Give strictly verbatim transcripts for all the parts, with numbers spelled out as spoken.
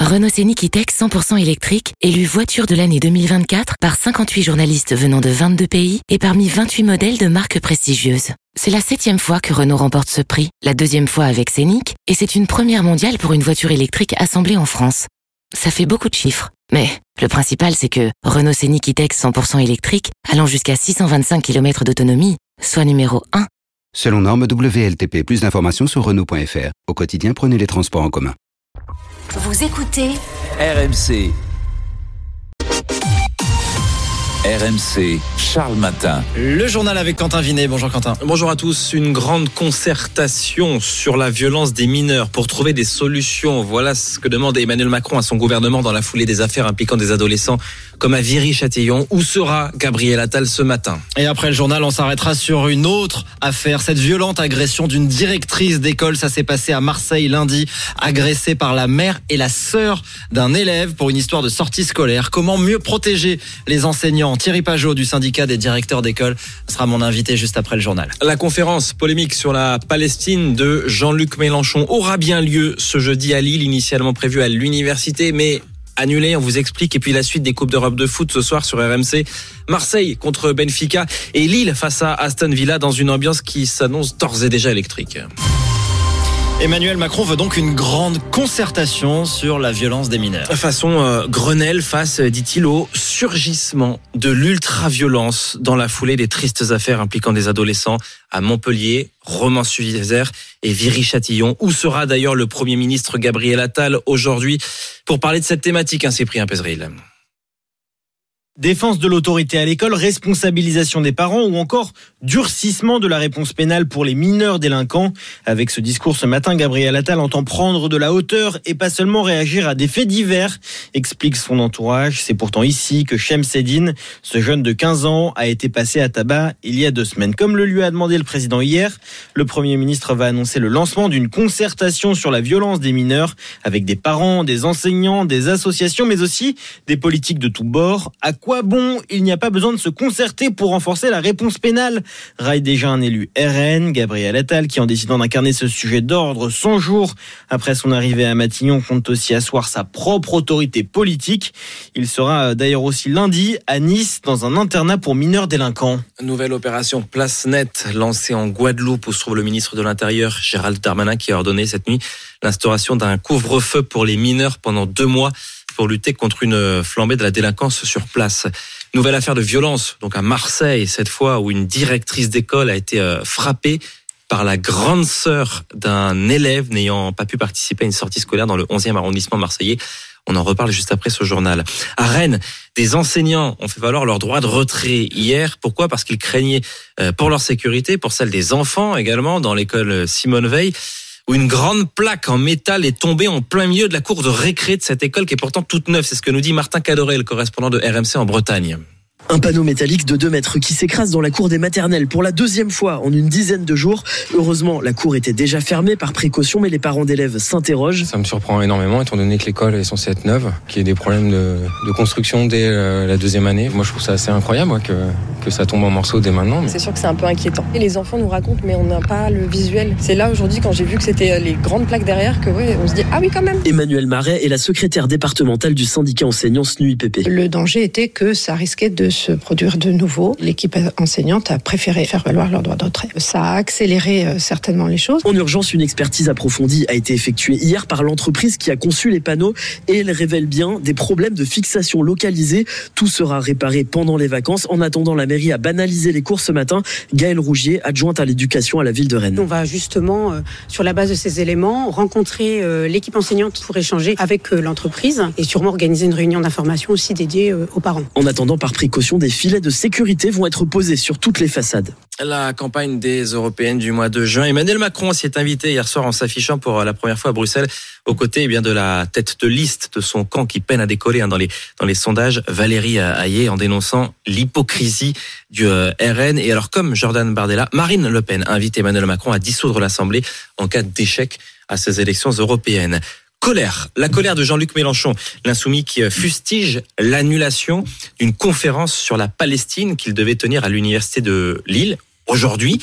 Renault Scénic E-Tech cent pour cent électrique, élu voiture de l'année deux mille vingt-quatre par cinquante-huit journalistes venant de vingt-deux pays et parmi vingt-huit modèles de marques prestigieuses. C'est la septième fois que Renault remporte ce prix, la deuxième fois avec Scénic, et c'est une première mondiale pour une voiture électrique assemblée en France. Ça fait beaucoup de chiffres, mais le principal c'est que Renault Scénic E-Tech cent pour cent électrique, allant jusqu'à six cent vingt-cinq kilomètres d'autonomie, soit numéro un. Selon norme W L T P, plus d'informations sur Renault point F R. Au quotidien, prenez les transports en commun. Vous écoutez R M C. R M C, Charles Matin. Le journal avec Quentin Vinet. Bonjour Quentin. Bonjour à tous. Une grande concertation sur la violence des mineurs pour trouver des solutions. Voilà ce que demande Emmanuel Macron à son gouvernement dans la foulée des affaires impliquant des adolescents comme à Viry-Châtillon. Où sera Gabriel Attal ce matin? Et après le journal, on s'arrêtera sur une autre affaire. Cette violente agression d'une directrice d'école. Ça s'est passé à Marseille lundi. Agressée par la mère et la sœur d'un élève pour une histoire de sortie scolaire. Comment mieux protéger les enseignants? Thierry Pajot du syndicat des directeurs d'école sera mon invité juste après le journal. La conférence polémique sur la Palestine de Jean-Luc Mélenchon aura bien lieu ce jeudi à Lille, initialement prévu à l'université, mais annulé, on vous explique. Et puis la suite des Coupes d'Europe de foot ce soir sur R M C. Marseille contre Benfica et Lille face à Aston Villa dans une ambiance qui s'annonce d'ores et déjà électrique. Emmanuel Macron veut donc une grande concertation sur la violence des mineurs. Façon euh, Grenelle face, dit-il, au surgissement de l'ultra-violence dans la foulée des tristes affaires impliquant des adolescents à Montpellier, Romans-sur-Isère et Viry-Châtillon. Où sera d'ailleurs le Premier ministre Gabriel Attal aujourd'hui pour parler de cette thématique, hein, Cyprien Pézeril? Défense de l'autorité à l'école, responsabilisation des parents ou encore durcissement de la réponse pénale pour les mineurs délinquants. Avec ce discours ce matin, Gabriel Attal entend prendre de la hauteur et pas seulement réagir à des faits divers, explique son entourage. C'est pourtant ici que Shemseddine, ce jeune de quinze ans, a été passé à tabac il y a deux semaines. Comme le lui a demandé le président hier, le Premier ministre va annoncer le lancement d'une concertation sur la violence des mineurs avec des parents, des enseignants, des associations, mais aussi des politiques de tous bords. À quoi bon? Il n'y a pas besoin de se concerter pour renforcer la réponse pénale, raille déjà un élu R N, Gabriel Attal, qui en décidant d'incarner ce sujet d'ordre cent jours après son arrivée à Matignon compte aussi asseoir sa propre autorité politique. Il sera d'ailleurs aussi lundi à Nice dans un internat pour mineurs délinquants. Nouvelle opération Place Nette lancée en Guadeloupe où se trouve le ministre de l'Intérieur Gérald Darmanin qui a ordonné cette nuit l'instauration d'un couvre-feu pour les mineurs pendant deux mois pour lutter contre une flambée de la délinquance sur place. Nouvelle affaire de violence, donc à Marseille, cette fois, où une directrice d'école a été frappée par la grande sœur d'un élève n'ayant pas pu participer à une sortie scolaire dans le onzième arrondissement marseillais. On en reparle juste après ce journal. À Rennes, des enseignants ont fait valoir leur droit de retrait hier. Pourquoi? Parce qu'ils craignaient pour leur sécurité, pour celle des enfants également, dans l'école Simone Veil, où une grande plaque en métal est tombée en plein milieu de la cour de récré de cette école qui est pourtant toute neuve. C'est ce que nous dit Martin Cadoret, le correspondant de R M C en Bretagne. Un panneau métallique de deux mètres qui s'écrase dans la cour des maternelles pour la deuxième fois en une dizaine de jours. Heureusement, la cour était déjà fermée par précaution, mais les parents d'élèves s'interrogent. Ça me surprend énormément, étant donné que l'école est censée être neuve, qu'il y ait des problèmes de, de construction dès la deuxième année. Moi, je trouve ça assez incroyable moi, que, que ça tombe en morceaux dès maintenant. Mais... C'est sûr que c'est un peu inquiétant. Et les enfants nous racontent, mais on n'a pas le visuel. C'est là, aujourd'hui, quand j'ai vu que c'était les grandes plaques derrière, que ouais, on se dit « Ah oui, quand même !» Emmanuelle Marais est la secrétaire départementale du syndicat enseignant S N U I P P. Le danger était que ça risquait de se produire de nouveau. L'équipe enseignante a préféré faire valoir leur droit de retrait. Ça a accéléré euh, certainement les choses. En urgence, une expertise approfondie a été effectuée hier par l'entreprise qui a conçu les panneaux et elle révèle bien des problèmes de fixation localisée. Tout sera réparé pendant les vacances. En attendant, la mairie a banalisé les cours ce matin. Gaëlle Rougier, adjointe à l'éducation à la ville de Rennes. On va justement, euh, sur la base de ces éléments, rencontrer euh, l'équipe enseignante pour échanger avec euh, l'entreprise et sûrement organiser une réunion d'information aussi dédiée euh, aux parents. En attendant, par précaution, des filets de sécurité vont être posés sur toutes les façades. La campagne des européennes du mois de juin. Emmanuel Macron s'y est invité hier soir en s'affichant pour la première fois à Bruxelles aux côtés eh bien, de la tête de liste de son camp qui peine à décoller hein, dans, les, dans les sondages, Valérie Hayé, en dénonçant l'hypocrisie du euh, R N. Et alors comme Jordan Bardella, Marine Le Pen invite Emmanuel Macron à dissoudre l'Assemblée en cas d'échec à ces élections européennes. Colère, la colère de Jean-Luc Mélenchon, l'insoumis qui fustige l'annulation d'une conférence sur la Palestine qu'il devait tenir à l'université de Lille aujourd'hui.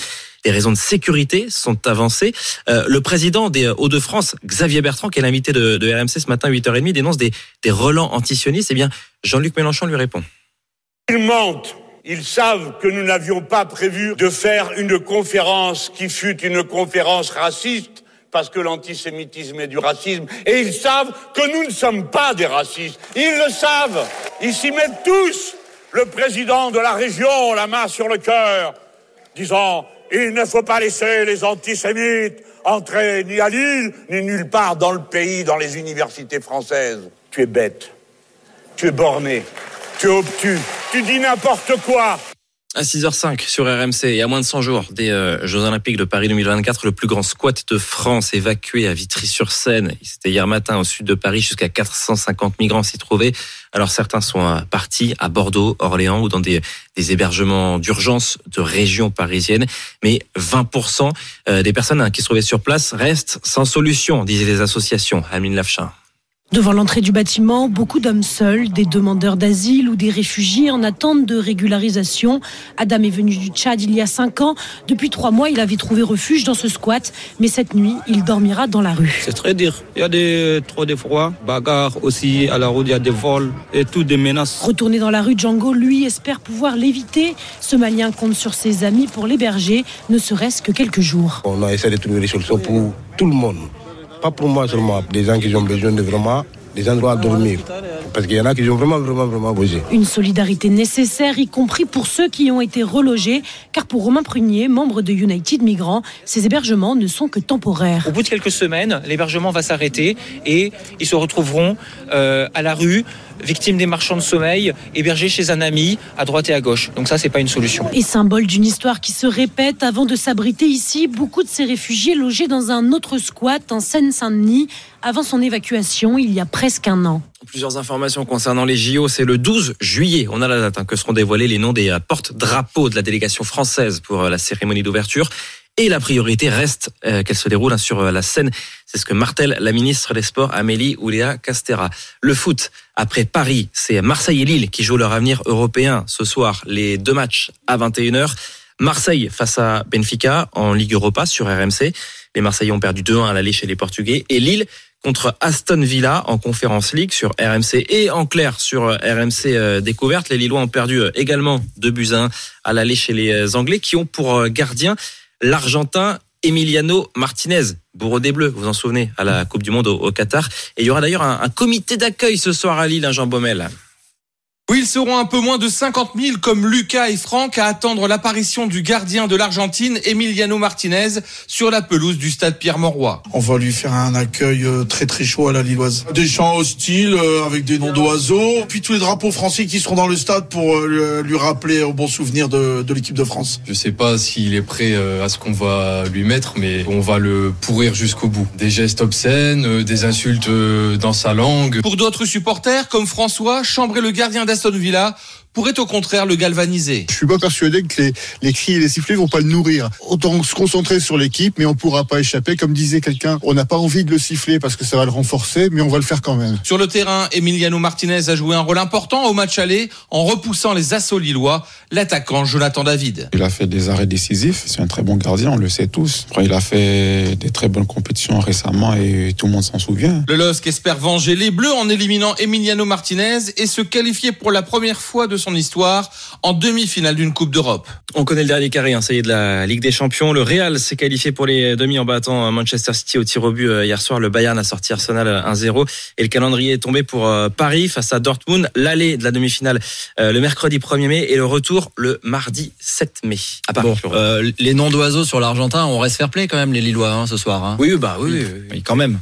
Des raisons de sécurité sont avancées. Euh, le président des Hauts-de-France, Xavier Bertrand, qui est l'invité de, de R M C ce matin à huit heures trente, dénonce des, des relents antisionistes. Eh bien, Jean-Luc Mélenchon lui répond. Ils mentent. Ils savent que nous n'avions pas prévu de faire une conférence qui fût une conférence raciste, parce que l'antisémitisme est du racisme. Et ils savent que nous ne sommes pas des racistes. Ils le savent. Ils s'y mettent tous. Le président de la région, la main sur le cœur, disant « Il ne faut pas laisser les antisémites entrer ni à Lille, ni nulle part dans le pays, dans les universités françaises. » Tu es bête. Tu es borné. Tu es obtus, tu dis n'importe quoi. À six heures cinq sur R M C et à moins de cent jours des euh, Jeux Olympiques de Paris deux mille vingt-quatre, le plus grand squat de France évacué à Vitry-sur-Seine. C'était hier matin au sud de Paris, jusqu'à quatre cent cinquante migrants s'y trouvaient. Alors certains sont partis à Bordeaux, Orléans ou dans des, des hébergements d'urgence de régions parisiennes. Mais vingt pour cent des personnes qui se trouvaient sur place restent sans solution, disaient les associations. Amine Lafchin. Devant l'entrée du bâtiment, beaucoup d'hommes seuls, des demandeurs d'asile ou des réfugiés en attente de régularisation. Adam est venu du Tchad il y a cinq ans. Depuis trois mois, il avait trouvé refuge dans ce squat. Mais cette nuit, il dormira dans la rue. C'est très dur. Il y a des, trop de froid, bagarre aussi à la route, il y a des vols et tout, des menaces. Retourné dans la rue, Django, lui, espère pouvoir l'éviter. Ce Malien compte sur ses amis pour l'héberger, ne serait-ce que quelques jours. On a essayé de trouver des solutions pour tout le monde. Pas pour moi seulement, des gens qui ont besoin de vraiment des endroits à dormir. Parce qu'il y en a qui ont vraiment, vraiment, vraiment besoin. Une solidarité nécessaire, y compris pour ceux qui ont été relogés. Car pour Romain Prunier, membre de United Migrants, ces hébergements ne sont que temporaires. Au bout de quelques semaines, l'hébergement va s'arrêter et ils se retrouveront euh, à la rue, victimes des marchands de sommeil, hébergés chez un ami, à droite et à gauche. Donc ça, c'est pas une solution. Et symbole d'une histoire qui se répète, avant de s'abriter ici, beaucoup de ces réfugiés logés dans un autre squat en Seine-Saint-Denis, avant son évacuation il y a presque un an. Plusieurs informations concernant les J O. C'est le douze juillet, on a la date, hein, que seront dévoilés les noms des porte-drapeaux de la délégation française pour la cérémonie d'ouverture. Et la priorité reste euh, qu'elle se déroule hein, sur euh, la scène. C'est ce que martèle la ministre des Sports, Amélie Oudéa-Castéra. Le foot, après Paris, c'est Marseille et Lille qui jouent leur avenir européen ce soir. Les deux matchs à vingt et une heures. Marseille face à Benfica en Ligue Europa sur R M C. Les Marseillais ont perdu deux un à l'aller chez les Portugais. Et Lille contre Aston Villa en Conference League sur R M C et en clair sur R M C Découverte. Les Lillois ont perdu également deux buts à un à l'aller chez les Anglais qui ont pour gardien l'Argentin Emiliano Martinez, bourreau des Bleus, vous vous en souvenez, à la Coupe du Monde au, au Qatar. Et il y aura d'ailleurs un, un comité d'accueil ce soir à Lille, hein, Jean Baumel. Oui, ils seront un peu moins de cinquante mille comme Lucas et Franck à attendre l'apparition du gardien de l'Argentine, Emiliano Martinez, sur la pelouse du stade Pierre-Mauroy. On va lui faire un accueil très très chaud à la Lilloise. Des chants hostiles euh, avec des noms d'oiseaux, puis tous les drapeaux français qui seront dans le stade pour euh, lui rappeler au bon souvenir de, de l'équipe de France. Je sais pas s'il est prêt à ce qu'on va lui mettre, mais on va le pourrir jusqu'au bout. Des gestes obscènes, des insultes dans sa langue. Pour d'autres supporters, comme François, chambrer le gardien d'Aston Villa pourrait au contraire le galvaniser. Je suis pas persuadé que les, les cris et les sifflets vont pas le nourrir. Autant se concentrer sur l'équipe, mais on pourra pas échapper. Comme disait quelqu'un, on n'a pas envie de le siffler parce que ça va le renforcer, mais on va le faire quand même. Sur le terrain, Emiliano Martinez a joué un rôle important au match aller en repoussant les assauts lillois, l'attaquant Jonathan David. Il a fait des arrêts décisifs, c'est un très bon gardien, on le sait tous. Après, il a fait des très bonnes compétitions récemment et tout le monde s'en souvient. Le L O S C espère venger les Bleus en éliminant Emiliano Martinez et se qualifier pour la première fois de son histoire en demi-finale d'une Coupe d'Europe. On connaît le dernier carré, hein, ça y est, de la Ligue des Champions. Le Real s'est qualifié pour les demi en battant Manchester City au tir au but hier soir. Le Bayern a sorti Arsenal un zéro et le calendrier est tombé pour Paris face à Dortmund. L'aller de la demi-finale le mercredi premier mai et le retour le mardi sept mai. À Paris. Bon, euh, les noms d'oiseaux sur l'Argentin, on reste fair play quand même les Lillois hein, ce soir. Hein. Oui, bah oui, oui, oui. oui quand même.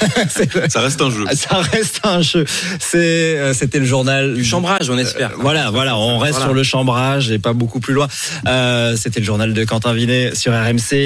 Ça reste un jeu. Ça reste un jeu. C'est, c'était le journal du chambrage, on espère. Euh, voilà, voilà, on reste voilà. sur le chambrage et pas beaucoup plus loin. Euh, c'était le journal de Quentin Vinet sur R M C.